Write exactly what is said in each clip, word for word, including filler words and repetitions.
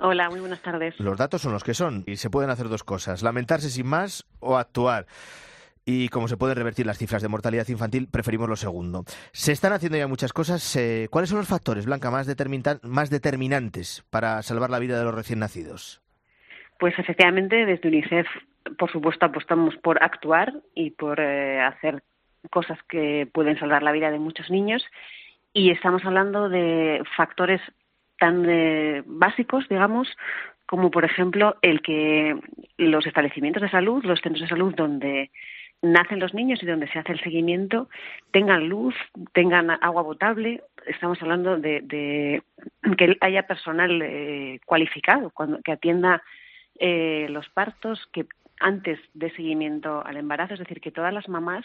Hola, muy buenas tardes. Los datos son los que son y se pueden hacer dos cosas, lamentarse sin más o actuar. Y como se pueden revertir las cifras de mortalidad infantil, preferimos lo segundo. Se están haciendo ya muchas cosas. Eh, ¿Cuáles son los factores, Blanca, más, determinan- más determinantes para salvar la vida de los recién nacidos? Pues efectivamente, desde UNICEF, por supuesto, apostamos por actuar y por eh, hacer cosas que pueden salvar la vida de muchos niños. Y estamos hablando de factores tan eh, básicos, digamos, como por ejemplo el que los establecimientos de salud, los centros de salud donde nacen los niños y donde se hace el seguimiento, tengan luz, tengan agua potable. Estamos hablando de, de que haya personal eh, cualificado cuando, que atienda eh, los partos, que antes de seguimiento al embarazo, es decir, que todas las mamás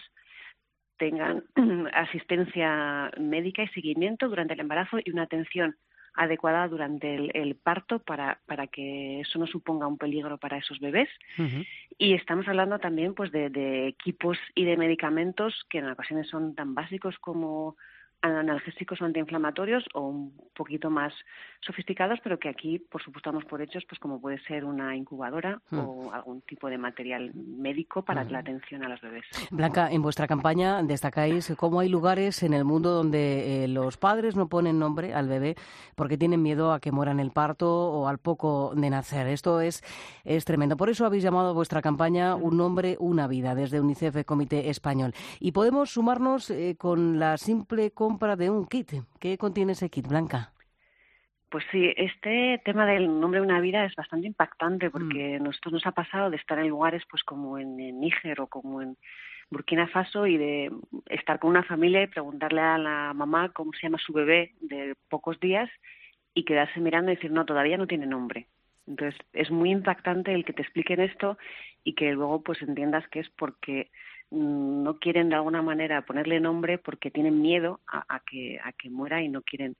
tengan asistencia médica y seguimiento durante el embarazo y una atención adecuada durante el, el parto para, para que eso no suponga un peligro para esos bebés. Uh-huh. Y estamos hablando también pues de, de equipos y de medicamentos que en ocasiones son tan básicos como analgésicos o antiinflamatorios o un poquito más sofisticados, pero que aquí, por supuesto, damos por hechos, pues como puede ser una incubadora mm. o algún tipo de material médico para mm. la atención a los bebés. Blanca, en vuestra campaña destacáis cómo hay lugares en el mundo donde eh, los padres no ponen nombre al bebé porque tienen miedo a que muera en el parto o al poco de nacer. Esto es, es tremendo. Por eso habéis llamado a vuestra campaña Un nombre, una vida, desde UNICEF Comité Español. Y podemos sumarnos eh, con la simple compra de un kit. ¿Qué contiene ese kit, Blanca? Pues sí, este tema del nombre de una vida es bastante impactante porque mm. nosotros nos ha pasado de estar en lugares pues como en, en Níger o como en Burkina Faso y de estar con una familia y preguntarle a la mamá cómo se llama su bebé de pocos días y quedarse mirando y decir, no, todavía no tiene nombre. Entonces es muy impactante el que te expliquen esto y que luego pues entiendas que es porque no quieren de alguna manera ponerle nombre porque tienen miedo a, a que a que muera y no quieren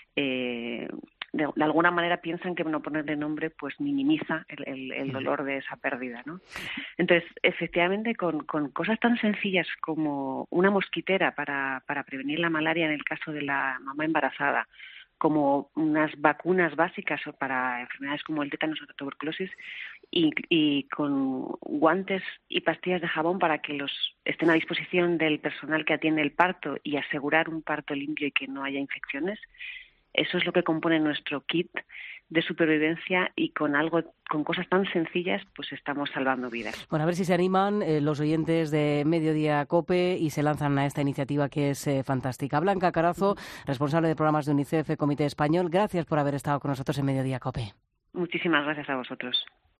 eh, de, de alguna manera piensan que no ponerle nombre pues minimiza el, el, el dolor de esa pérdida, ¿no? Entonces efectivamente con, con cosas tan sencillas como una mosquitera para, para prevenir la malaria en el caso de la mamá embarazada, como unas vacunas básicas para enfermedades como el tétanos o la tuberculosis y, y con guantes y pastillas de jabón para que los estén a disposición del personal que atiende el parto y asegurar un parto limpio y que no haya infecciones. Eso es lo que compone nuestro kit de supervivencia y con algo, con cosas tan sencillas, pues estamos salvando vidas. Bueno, a ver si se animan eh, los oyentes de Mediodía COPE y se lanzan a esta iniciativa que es eh, fantástica. Blanca Carazo, responsable de programas de UNICEF Comité Español, gracias por haber estado con nosotros en Mediodía COPE. Muchísimas gracias a vosotros.